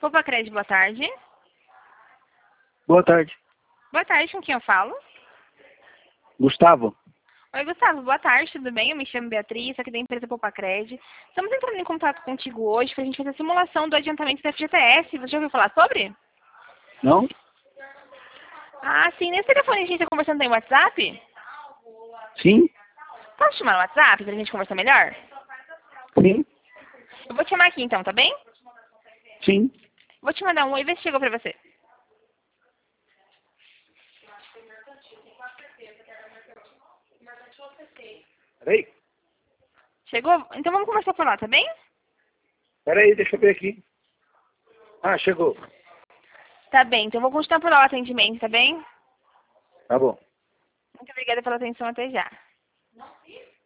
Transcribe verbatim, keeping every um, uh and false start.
Popacred, boa tarde. Boa tarde. Boa tarde, com quem eu falo? Gustavo. Oi, Gustavo, boa tarde, tudo bem? Eu me chamo Beatriz, aqui da empresa Popacred. Estamos entrando em contato contigo hoje para a gente fazer a simulação do adiantamento da F G T S. Você já ouviu falar sobre? Não? Ah, sim. Nesse telefone a gente está conversando em WhatsApp? Sim? Posso te chamar no WhatsApp para a gente conversar melhor? Sim? Eu vou te chamar aqui então, tá bem? Sim. Vou te mandar um oi e ver se chegou para você. Peraí. Chegou? Então vamos conversar por lá, tá bem? Peraí, deixa eu ver aqui. Ah, chegou. Tá bem, então eu vou continuar por lá o atendimento, tá bem? Tá bom. Muito obrigada pela atenção, até já.